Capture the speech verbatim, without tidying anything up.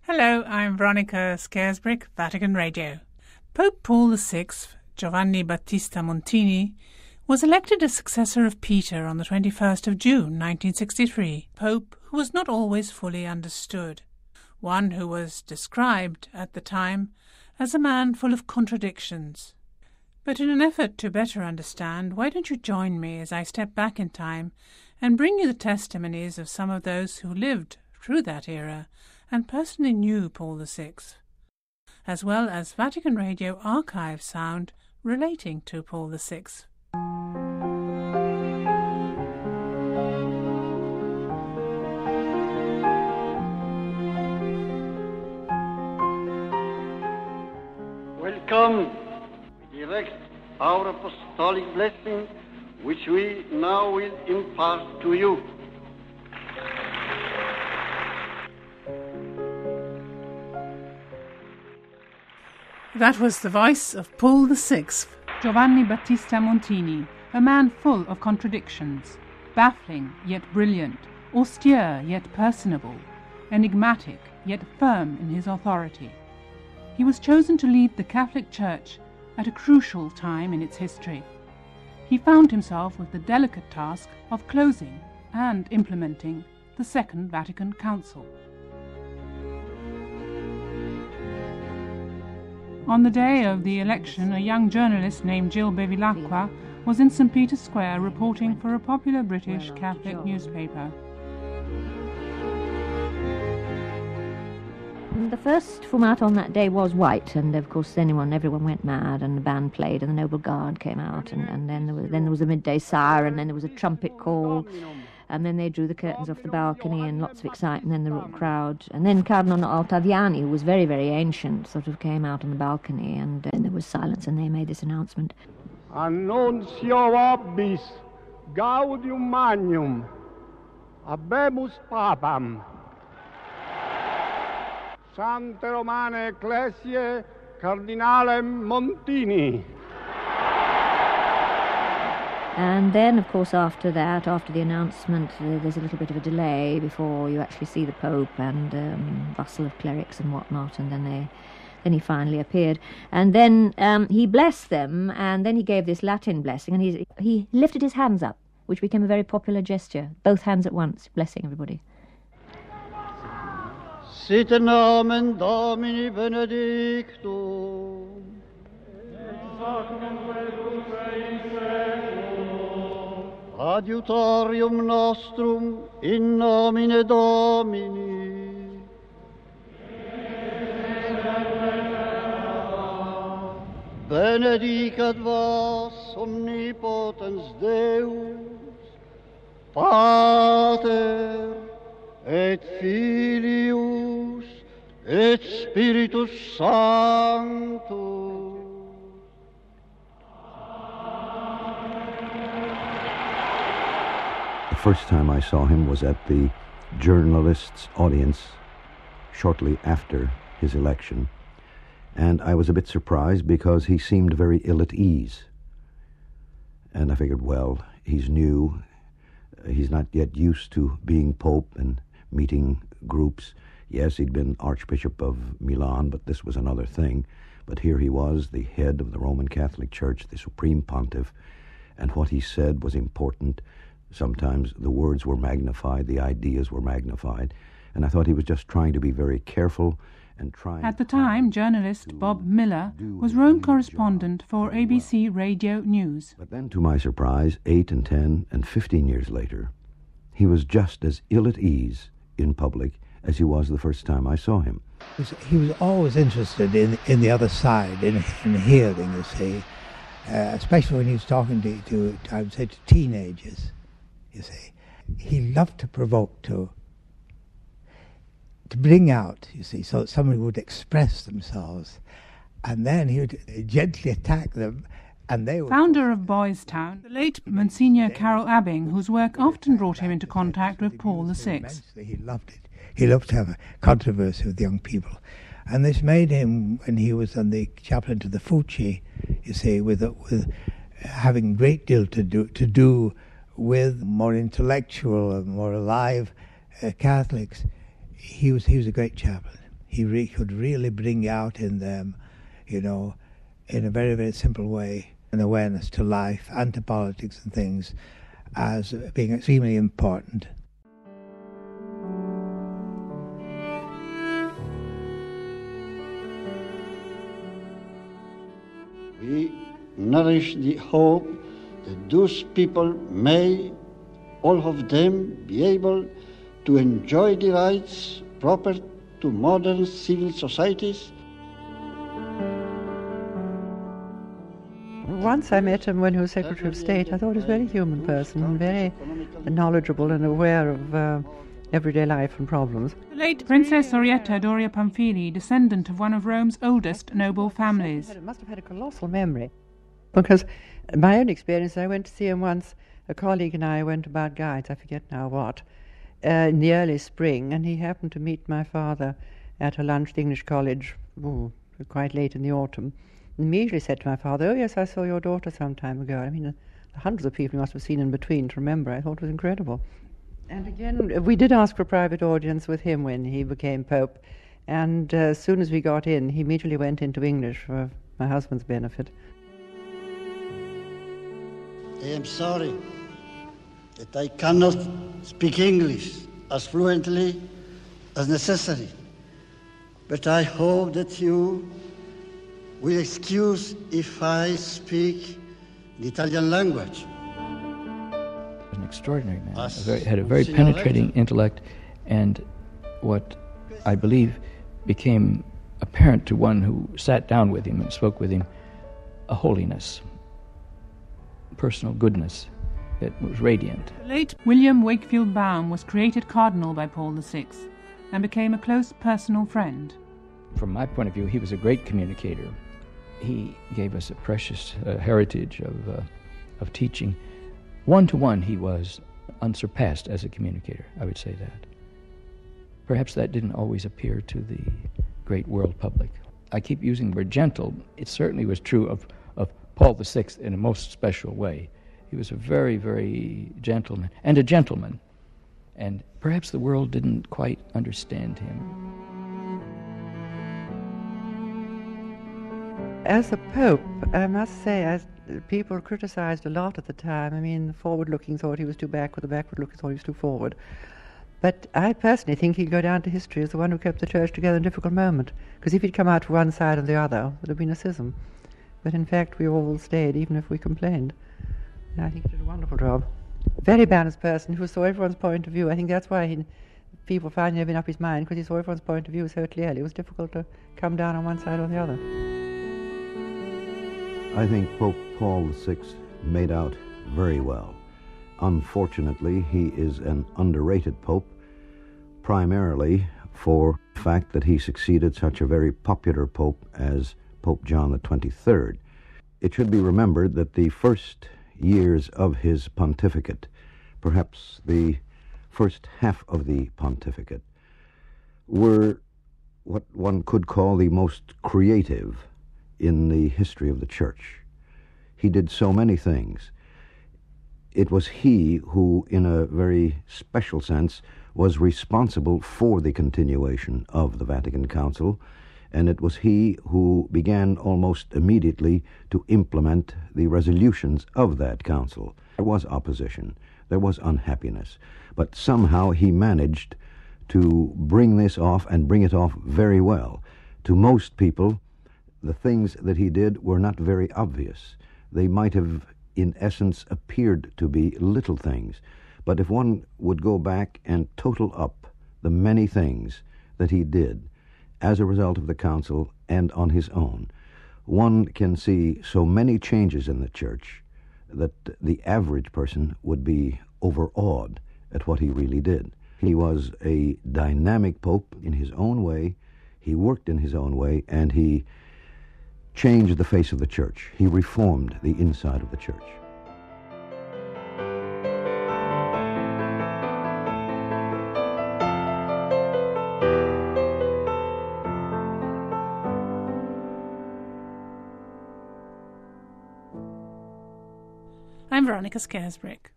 Hello, I'm Veronica Scaresbrick, Vatican Radio. Pope Paul the Sixth, Giovanni Battista Montini, was elected as successor of Peter on the twenty-first of June nineteen sixty-three, Pope who was not always fully understood, one who was described at the time as a man full of contradictions. But in an effort to better understand, why don't you join me as I step back in time and bring you the testimonies of some of those who lived through that era and personally knew Paul the Sixth, as well as Vatican Radio archive sound relating to Paul the Sixth. Welcome. We direct our apostolic blessing, which we now will impart to you. That was the voice of Paul the Sixth, Giovanni Battista Montini, a man full of contradictions, baffling yet brilliant, austere yet personable, enigmatic yet firm in his authority. He was chosen to lead the Catholic Church at a crucial time in its history. He found himself with the delicate task of closing and implementing the Second Vatican Council. On the day of the election, a young journalist named Jill Bevilacqua was in Saint Peter's Square reporting for a popular British Catholic newspaper. The first format on that day was white, and of course anyone, everyone went mad, and the band played, and the Noble Guard came out, and, and then, there was, then there was a midday siren, and then there was a trumpet call, and then they drew the curtains off the balcony, and lots of excitement, and then the royal crowd, and then Cardinal Ottaviani, who was very, very ancient, sort of came out on the balcony, and then there was silence, and they made this announcement. Annuncio vobis, gaudium magnum, habemus papam. Sante Romane Ecclesiae Cardinale Montini. And then, of course, after that, after the announcement, uh, there's a little bit of a delay before you actually see the Pope and um, bustle of clerics and whatnot, and then they, then he finally appeared. And then um, he blessed them, and then he gave this Latin blessing, and he, he lifted his hands up, which became a very popular gesture, both hands at once, blessing everybody. Sit nomen Domini benedictum. Adiutorium nostrum in nomine Domini. Benedicat vos omnipotens Deus, Pater, et Filius, et Spiritus Sanctus. The first time I saw him was at the journalists' audience shortly after his election, and I was a bit surprised because he seemed very ill at ease. And I figured, well, he's new, he's not yet used to being Pope and meeting groups. Yes, he'd been Archbishop of Milan, but this was another thing. But here he was, the head of the Roman Catholic Church, the Supreme Pontiff, and what he said was important. Sometimes the words were magnified, the ideas were magnified, and I thought he was just trying to be very careful and trying... At the time, journalist Bob Miller was Rome correspondent for A B C Radio News. But then, to my surprise, eight and ten and fifteen years later, he was just as ill at ease in public as he was the first time I saw him. He was always interested in in the other side, in, in hearing, you see, uh, especially when he was talking to, to, I would say, to teenagers, you see. He loved to provoke, to to bring out, you see, so that somebody would express themselves, and then he would gently attack them, and they would... Founder of Boys Town, the late Monsignor Carroll Abbing, whose work often brought him into contact with Paul the Sixth. He loved it. He loved to have a controversy with young people. And this made him, when he was on the chaplain to the Fucci, you see, with with having a great deal to do to do with more intellectual and more alive uh, Catholics. He was he was a great chaplain. he re- could really bring out in them, you know, in a very, very simple way, an awareness to life and to politics and things as being extremely important. We nourish the hope that those people may, all of them, be able to enjoy the rights proper to modern civil societies. Once I met him when he was Secretary of State. I thought he was a very human person, very knowledgeable and aware of uh, everyday life and problems. The late Princess Orietta Doria Pamphili, descendant of one of Rome's oldest noble families. He must have had a colossal memory, because my own experience, I went to see him once, a colleague and I went about guides, I forget now what, uh, in the early spring, and he happened to meet my father at a lunch at the English College, ooh, quite late in the autumn. Immediately said to my father, "Oh yes, I saw your daughter some time ago." I mean, uh, hundreds of people you must have seen in between to remember. I thought it was incredible. And again, we did ask for a private audience with him when he became Pope, and uh, as soon as we got in, he immediately went into English for my husband's benefit. I am sorry that I cannot speak English as fluently as necessary, but I hope that you will excuse if I speak the Italian language. An extraordinary man, a very, had a very penetrating intellect, and what I believe became apparent to one who sat down with him and spoke with him, a holiness, personal goodness that was radiant. The late William Wakefield Baum was created cardinal by Paul the Sixth and became a close personal friend. From my point of view, he was a great communicator. He gave us a precious uh, heritage of, uh, of teaching. One-to-one, he was unsurpassed as a communicator, I would say that. Perhaps that didn't always appear to the great world public. I keep using the word gentle. It certainly was true of, of Paul the Sixth in a most special way. He was a very, very gentleman, and a gentleman. And perhaps the world didn't quite understand him. As a pope, I must say, as people criticized a lot at the time. I mean, the forward-looking thought he was too backward, the backward-looking thought he was too forward. But I personally think he'd go down to history as the one who kept the church together in a difficult moment, because if he'd come out to one side or the other, it would have been a schism. But in fact, we all stayed, even if we complained. And I think he did a wonderful job. Very balanced person who saw everyone's point of view. I think that's why he, people finally made up his mind, because he saw everyone's point of view so clearly. It was difficult to come down on one side or the other. I think Pope Paul the Sixth made out very well. Unfortunately, he is an underrated pope, primarily for the fact that he succeeded such a very popular pope as Pope John the twenty-third. It should be remembered that the first years of his pontificate, perhaps the first half of the pontificate, were what one could call the most creative in the history of the Church. He did so many things. It was he who, in a very special sense, was responsible for the continuation of the Vatican Council, and it was he who began almost immediately to implement the resolutions of that council. There was opposition, there was unhappiness, but somehow he managed to bring this off and bring it off very well. To most people, the things that he did were not very obvious. They might have, in essence, appeared to be little things. But if one would go back and total up the many things that he did as a result of the council and on his own, one can see so many changes in the Church that the average person would be overawed at what he really did. He was a dynamic pope in his own way. He worked in his own way, and he changed the face of the Church. He reformed the inside of the Church. I'm Veronica Scarisbrick.